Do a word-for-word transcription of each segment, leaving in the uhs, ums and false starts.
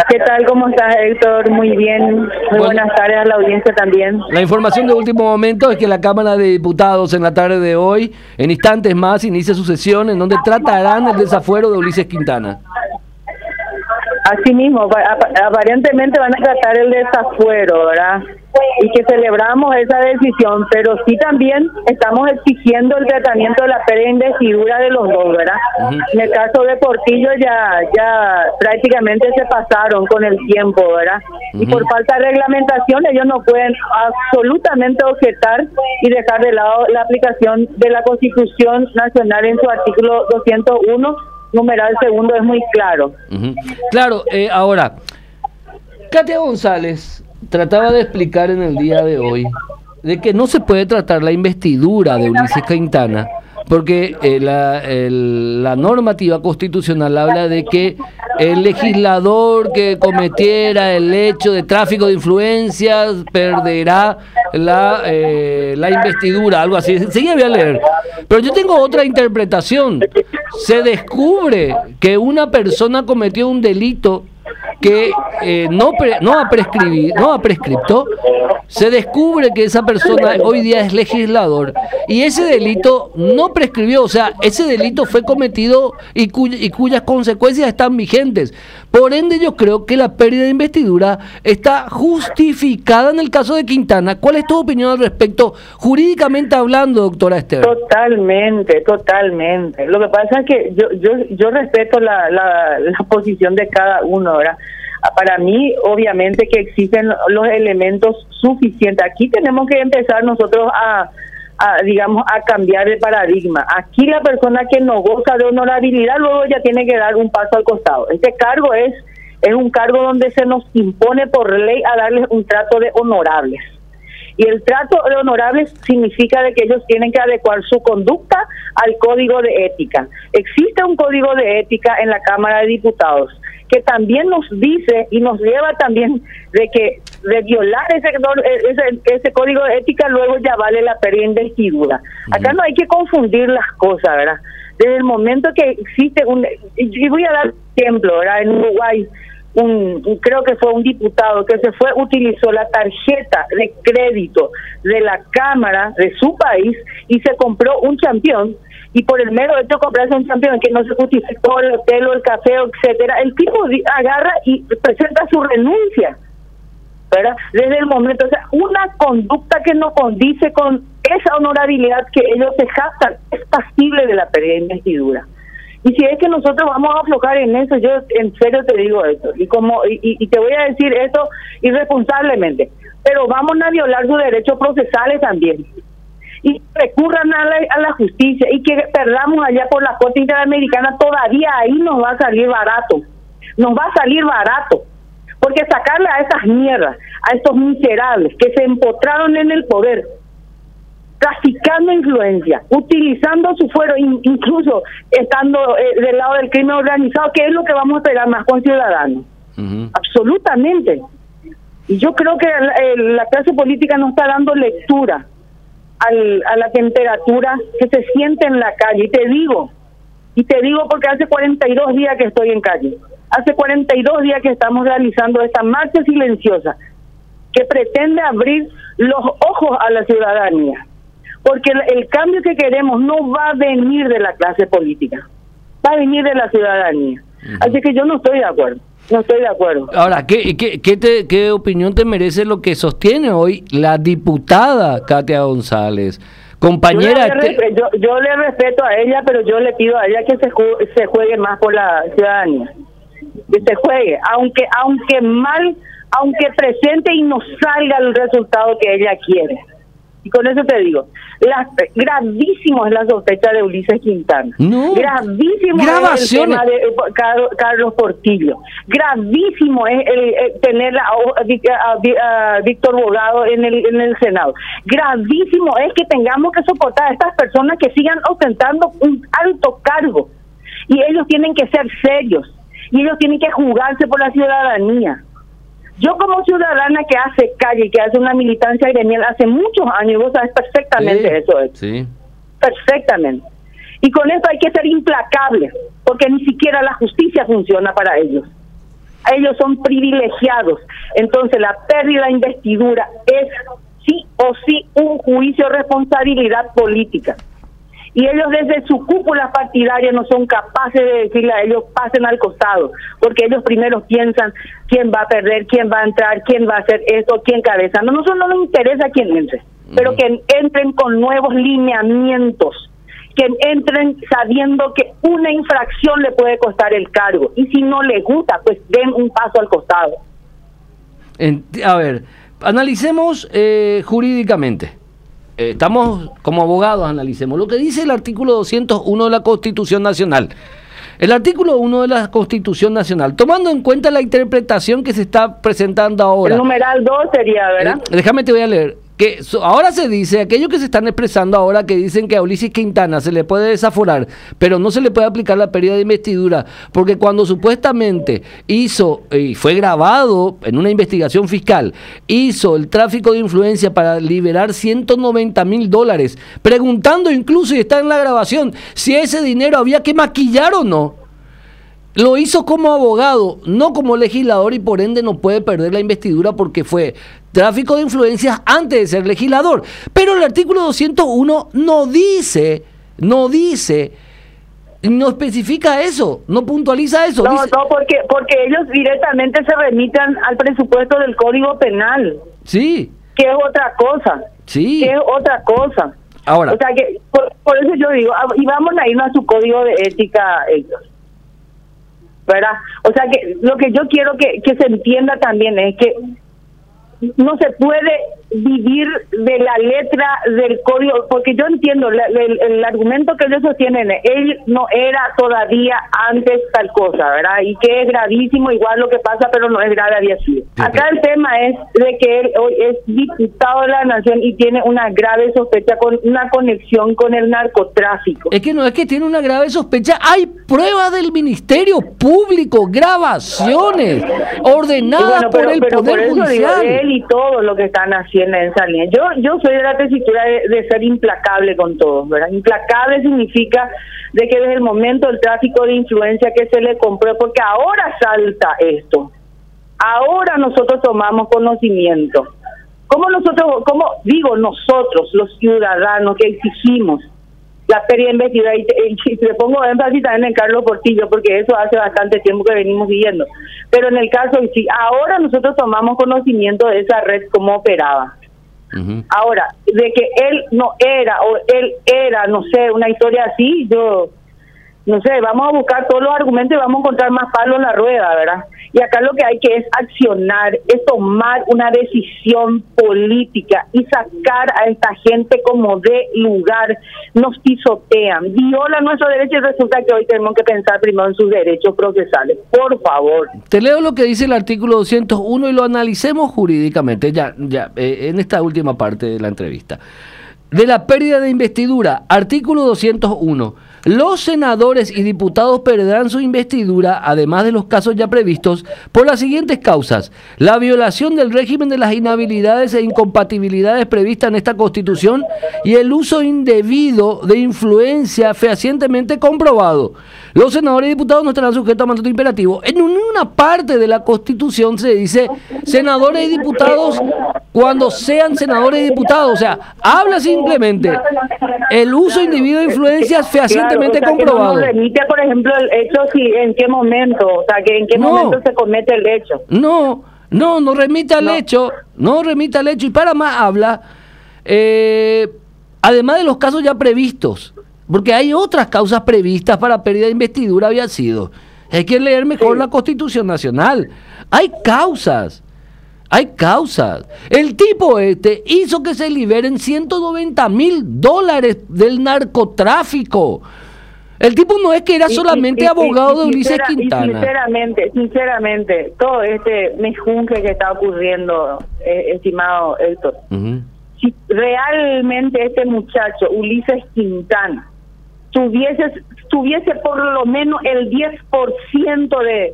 ¿Qué tal? ¿Cómo estás, Héctor? Muy bien. Muy Bueno, buenas tardes a la audiencia también. La información de último momento es que la Cámara de Diputados en la tarde de hoy, en instantes más, inicia su sesión en donde tratarán el desafuero de Ulises Quintana. Así mismo, aparentemente van a tratar el desafuero, ¿verdad? Y que celebramos esa decisión, pero sí también estamos exigiendo el tratamiento de la pérdida de investidura de los dos, ¿verdad? Uh-huh. En el caso de Portillo ya ya prácticamente se pasaron con el tiempo, ¿verdad? Uh-huh. Y por falta de reglamentación ellos no pueden absolutamente objetar y dejar de lado la aplicación de la Constitución Nacional en su artículo doscientos uno, numeral segundo, es muy claro. Uh-huh. Claro, eh, ahora, Katia González trataba de explicar en el día de hoy de que no se puede tratar la investidura de Ulises Quintana porque eh, la, el, la normativa constitucional habla de que el legislador que cometiera el hecho de tráfico de influencias perderá la, eh, la investidura, algo así. Enseguida voy a leer. Pero yo tengo otra interpretación. Se descubre que una persona cometió un delito que eh, no pre, no ha prescribido, no ha prescripto, se descubre que esa persona hoy día es legislador y ese delito no prescribió, o sea, ese delito fue cometido y, cuy, y cuyas consecuencias están vigentes. Por ende, yo creo que la pérdida de investidura está justificada en el caso de Quintana. ¿Cuál es tu opinión al respecto, jurídicamente hablando, doctora Esther? Totalmente, totalmente. Lo que pasa es que yo yo yo respeto la, la, la posición de cada uno, ¿verdad? Para mí, obviamente que existen los elementos suficientes. Aquí tenemos que empezar nosotros a, a, digamos, a cambiar el paradigma. Aquí la persona que no goza de honorabilidad luego ya tiene que dar un paso al costado. Este cargo es, es un cargo donde se nos impone por ley a darles un trato de honorables. Y el trato de honorables significa de que ellos tienen que adecuar su conducta al código de ética. Existe un código de ética en la Cámara de Diputados que también nos dice y nos lleva también de que de violar ese, ese, ese código de ética luego ya vale la pérdida de investidura. Uh-huh. Acá no hay que confundir las cosas, ¿verdad? Desde el momento que existe un... Y voy a dar un ejemplo, ¿verdad? En Uruguay, un, creo que fue un diputado que se fue, utilizó la tarjeta de crédito de la Cámara de su país y se compró un campeón. Y por el mero hecho de comprarse un campeón que no se justificó el hotel o el café, etcétera, el tipo agarra y presenta su renuncia, ¿verdad? Desde el momento, o sea, una conducta que no condice con esa honorabilidad que ellos se jactan es pasible de la pérdida de investidura. Y si es que nosotros vamos a aflojar en eso, yo en serio te digo esto, y como y, y te voy a decir esto irresponsablemente, pero vamos a violar sus derechos procesales también. Y recurran a la, a la justicia y que perdamos allá por la Corte Interamericana, todavía ahí nos va a salir barato, nos va a salir barato, porque sacarle a esas mierdas, a estos miserables que se empotraron en el poder, traficando influencia, utilizando su fuero, in, incluso estando eh, del lado del crimen organizado, que es lo que vamos a esperar más con Ciudadanos. Uh-huh. Absolutamente. Y yo creo que la, la clase política no está dando lectura Al, a la temperatura que se siente en la calle. Y te digo, y te digo porque hace cuarenta y dos días que estoy en calle, hace cuarenta y dos días que estamos realizando esta marcha silenciosa que pretende abrir los ojos a la ciudadanía, porque el, el cambio que queremos no va a venir de la clase política, va a venir de la ciudadanía. Uh-huh. Así que yo no estoy de acuerdo. No estoy de acuerdo. Ahora, ¿qué, qué, qué, te, ¿qué opinión te merece lo que sostiene hoy la diputada Katia González? Compañera... Yo le, te... yo, yo le respeto a ella, pero yo le pido a ella que se juegue, se juegue más por la ciudadanía. Que se juegue, aunque aunque mal, aunque presente y no salga el resultado que ella quiere. Y con eso te digo, la, gravísimo es la sospecha de Ulises Quintana. No. Gravísimo es el tema de Carlos, Carlos Portillo. Gravísimo es el, el tener a, a, a Víctor Bogado en el, en el Senado. Gravísimo es que tengamos que soportar a estas personas que sigan ostentando un alto cargo. Y ellos tienen que ser serios. Y ellos tienen que jugarse por la ciudadanía. Yo como ciudadana que hace calle, que hace una militancia gremial hace muchos años, vos sabes perfectamente sí, eso. Es. Sí. Perfectamente. Y con eso hay que ser implacables, porque ni siquiera la justicia funciona para ellos. ellos son privilegiados. Entonces la pérdida de investidura es sí o sí un juicio de responsabilidad política. Y ellos desde su cúpula partidaria no son capaces de decirle a ellos pasen al costado, porque ellos primero piensan quién va a perder, quién va a entrar, quién va a hacer esto, quién cabeza. No, nosotros no nos interesa quién entre, uh-huh. pero que entren con nuevos lineamientos, que entren sabiendo que una infracción le puede costar el cargo, y si no les gusta, pues den un paso al costado. En, a ver, analicemos eh, jurídicamente. Eh, estamos como abogados, analicemos lo que dice el artículo doscientos uno de la Constitución Nacional. El artículo uno de la Constitución Nacional, tomando en cuenta la interpretación que se está presentando ahora. El numeral dos sería, ¿verdad? Eh, déjame te voy a leer. Que so, ahora se dice, aquellos que se están expresando ahora, que dicen que a Ulises Quintana se le puede desaforar, pero no se le puede aplicar la pérdida de investidura, porque cuando supuestamente hizo, y fue grabado en una investigación fiscal, hizo el tráfico de influencia para liberar ciento noventa mil dólares, preguntando incluso, y está en la grabación, si ese dinero había que maquillar o no. Lo hizo como abogado, no como legislador, y por ende no puede perder la investidura porque fue tráfico de influencias antes de ser legislador. Pero el artículo doscientos uno no dice, no dice, no especifica eso, no puntualiza eso. No, dice, no, porque, porque ellos directamente se remitan al presupuesto del Código Penal. Sí. Que es otra cosa. Sí. Que es otra cosa. Ahora. O sea que, por, por eso yo digo, y vamos a irnos a su código de ética ellos. ¿Verdad? O sea que lo que yo quiero que, que se entienda también es que no se puede vivir de la letra del código, porque yo entiendo la, el, el argumento que ellos sostienen, él no era todavía antes tal cosa, ¿verdad? Y que es gravísimo igual lo que pasa, pero no es grave, había sido. Acá el tema es de que él hoy es diputado de la nación y tiene una grave sospecha con una conexión con el narcotráfico. Es que no es que tiene una grave sospecha, hay pruebas del Ministerio Público, grabaciones ordenadas bueno, pero, por el pero Poder por eso Judicial. Digo, él y todo lo que están haciendo en esa línea. Yo yo soy de la tesitura de, de ser implacable con todos, ¿verdad? Implacable significa de que desde el momento del tráfico de influencia que se le compró, porque ahora salta esto, ahora nosotros tomamos conocimiento. ¿Cómo nosotros, cómo digo nosotros, los ciudadanos que exigimos la pérdida de investidura? Y, y, y le pongo énfasis también en Carlos Portillo, porque eso hace bastante tiempo que venimos viendo. Pero en el caso de sí, ahora nosotros tomamos conocimiento de esa red, cómo operaba. Uh-huh. Ahora, de que él no era, o él era, no sé, una historia así, yo... no sé, vamos a buscar todos los argumentos y vamos a encontrar más palos en la rueda, ¿verdad? Y acá lo que hay que es accionar, es tomar una decisión política y sacar a esta gente como de lugar. Nos pisotean, violan nuestros derechos y resulta que hoy tenemos que pensar primero en sus derechos procesales. Por favor. Te leo lo que dice el artículo doscientos uno y lo analicemos jurídicamente, ya, ya eh, en esta última parte de la entrevista. De la pérdida de investidura, artículo doscientos uno. Los senadores y diputados perderán su investidura, además de los casos ya previstos, por las siguientes causas: la violación del régimen de las inhabilidades e incompatibilidades previstas en esta Constitución y el uso indebido de influencia fehacientemente comprobado. Los senadores y diputados no estarán sujetos a mandato imperativo. En una parte de la Constitución se dice senadores y diputados cuando sean senadores y diputados. O sea, habla simplemente el uso indebido de influencias fehacientemente claro, o sea, comprobado. Que no nos remite, por ejemplo, el hecho, si en qué momento, o sea, que en qué no, momento se comete el hecho. No, no, no remite al no. hecho, no remite al hecho. Y para más habla, eh, además de los casos ya previstos, porque hay otras causas previstas para pérdida de investidura, había sido. Hay que leer mejor sí. la Constitución Nacional. Hay causas. Hay causas. El tipo este hizo que se liberen ciento noventa mil dólares del narcotráfico. El tipo no es que era solamente y, y, abogado y, y, de Ulises sincera, Quintana. Sinceramente, sinceramente, todo este mejunje que está ocurriendo, eh, estimado Héctor, uh-huh. si realmente este muchacho, Ulises Quintana, tuviese, tuviese por lo menos el diez por ciento de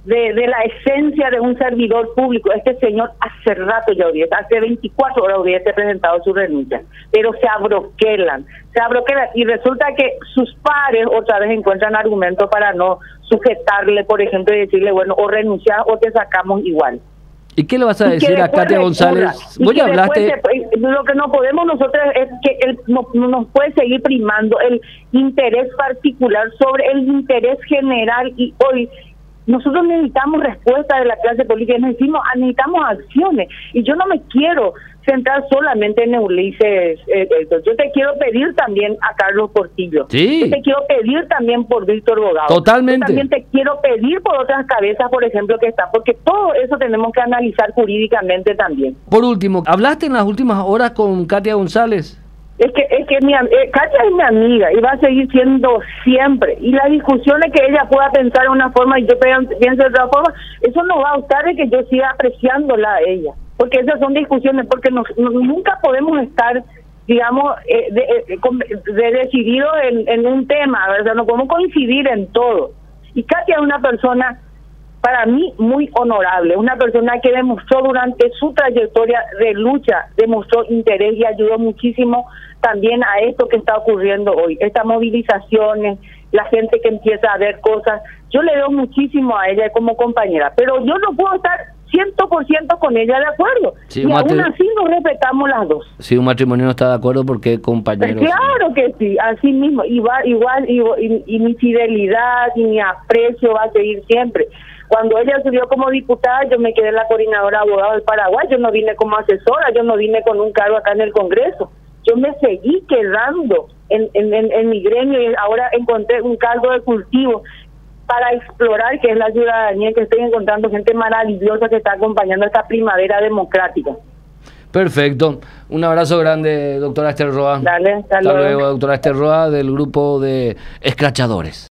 de, de la esencia de un servidor público. Este señor hace rato ya hubiese, hace veinticuatro horas hubiese presentado su renuncia, pero se abroquelan, se abroquelan y resulta que sus pares otra vez encuentran argumentos para no sujetarle, por ejemplo, y decirle, bueno, o renunciar o te sacamos igual. ¿Y qué le vas a decir a Katia González? Vos ya hablaste... Se, lo que no podemos nosotros es que él no, no nos puede seguir primando el interés particular sobre el interés general, y hoy nosotros necesitamos respuesta de la clase política, necesitamos, necesitamos acciones, y yo no me quiero centrar solamente en Ulises, eh, yo te quiero pedir también a Carlos Portillo, sí. Yo te quiero pedir también por Víctor Bogado, totalmente. Yo también te quiero pedir por otras cabezas, por ejemplo, que están, porque todo eso tenemos que analizar jurídicamente también. Por último, ¿hablaste en las últimas horas con Katia González? Es que, es que mi, eh, Katia es mi amiga y va a seguir siendo siempre. Y las discusiones que ella pueda pensar de una forma y yo pienso de otra forma, eso no va a obstar de que yo siga apreciándola a ella. Porque esas son discusiones, porque nos, nos, nunca podemos estar, digamos, eh, de, de, de decididos en, en un tema, ¿verdad? No podemos coincidir en todo. Y Katia es una persona, para mí, muy honorable, una persona que demostró durante su trayectoria de lucha, demostró interés y ayudó muchísimo también a esto que está ocurriendo hoy, estas movilizaciones, la gente que empieza a ver cosas. Yo le doy muchísimo a ella como compañera, pero yo no puedo estar cien por ciento con ella de acuerdo, sí, y aún así nos respetamos las dos. Si un matrimonio no está de acuerdo, porque compañeros. Claro que sí, así mismo, igual, igual y, y, y mi fidelidad y mi aprecio va a seguir siempre. Cuando ella subió como diputada, yo me quedé en la coordinadora de abogados del Paraguay, yo no vine como asesora, yo no vine con un cargo acá en el Congreso, yo me seguí quedando en, en, en, en mi gremio y ahora encontré un cargo de cultivo para explorar, que es la ciudadanía, que estoy encontrando gente maravillosa que está acompañando esta primavera democrática. Perfecto. Un abrazo grande, doctora Esther Roa. Dale, hasta, hasta luego. luego, doctora Esther Roa, del grupo de escrachadores.